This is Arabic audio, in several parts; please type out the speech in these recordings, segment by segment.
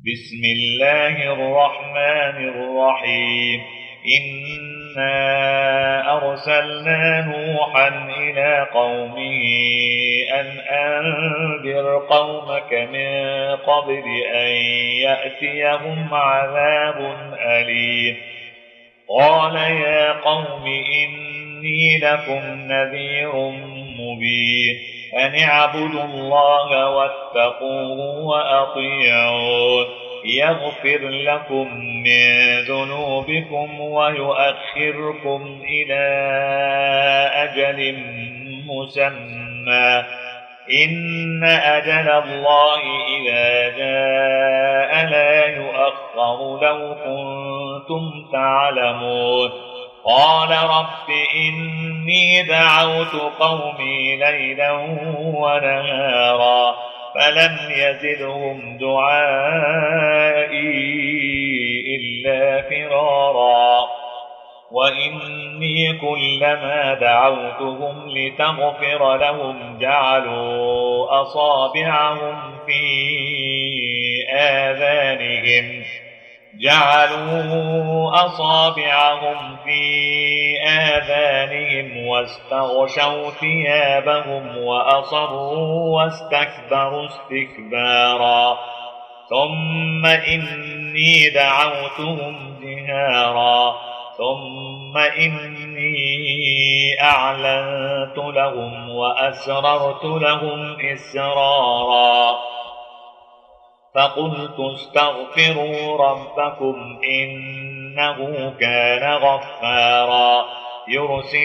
بسم الله الرحمن الرحيم إنا أرسلنا نوحا إلى قومه أن أنذر قومك من قبل أن يأتيهم عذاب أليم قال يا قوم إني لكم نذير مبين أن اعبدوا الله واتقوه وأطيعون يغفر لكم من ذنوبكم ويؤخركم إلى أجل مسمى إن أجل الله إذا جاء لا يؤخر لو كنتم تعلمون قال رب إني دعوت قومي ليلا ونهارا فلم يزدهم دعائي إلا فرارا وإني كلما دعوتهم لتغفر لهم جعلوا أصابعهم في آذانهم واستغشوا ثيابهم وأصروا واستكبروا استكبارا ثم إني دعوتهم جهارا ثم إني أعلنت لهم وأسررت لهم إسرارا فقلت استغفروا ربكم إنه كان غفارا يرسل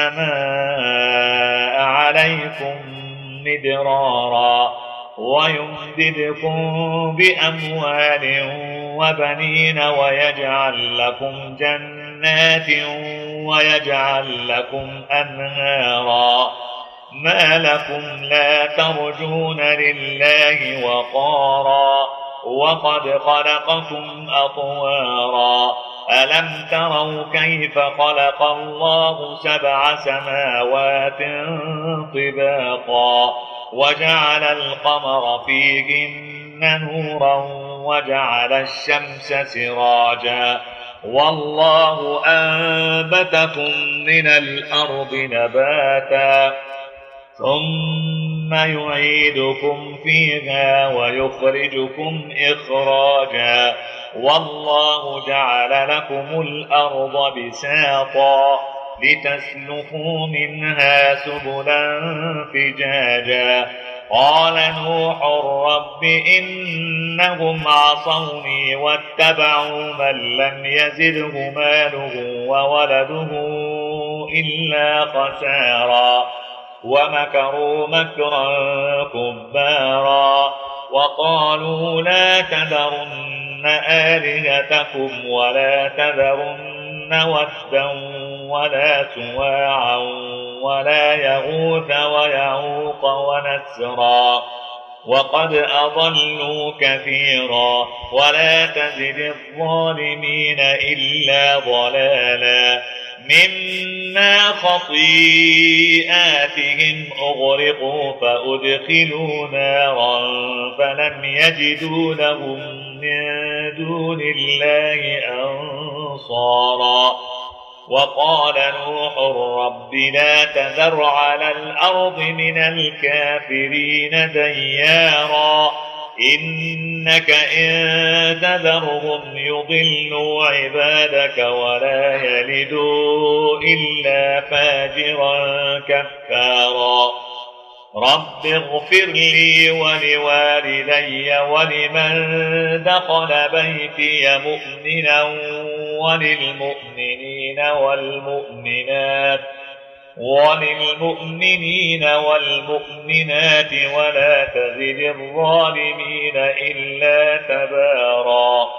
السماء عليكم مدرارا ويمددكم بأموال وبنين ويجعل لكم جنات ويجعل لكم أنهارا ما لكم لا ترجون لله وقارا وقد خلقكم أطوارا ألم تروا كيف خلق الله 7 سماوات طباقا وجعل القمر فيهن نورا وجعل الشمس سراجا والله أنبتكم من الأرض نباتا ثم يعيدكم فيها ويخرجكم إخراجا والله جعل لكم الأرض بساطا لتسلكوا منها سبلا فجاجا قال نوح رب إنهم عصوني واتبعوا من لم يزده ماله وولده إلا خسارا ومكروا مكرا كبارا وقالوا لا تذرن آلهتكم ولا تذرن ودا ولا سواعا ولا يغوث ويعوق ونسرا وقد أضلوا كثيرا ولا تزد الظالمين إلا ضلالا مما خطيئاتهم أغرقوا فأدخلوا نارا فلم يجدوا لهم من دون الله أنصارا وقال نوح رب لا تذر على الأرض من الكافرين ديارا إنك إن تذرهم يضلوا عبادك ولا يلدوا إلا فاجرا كفارا رب اغفر لي ولوالدي ولمن دخل بيتي مؤمنا وللمؤمنين والمؤمنات ولا تزد الظالمين إلا تبارا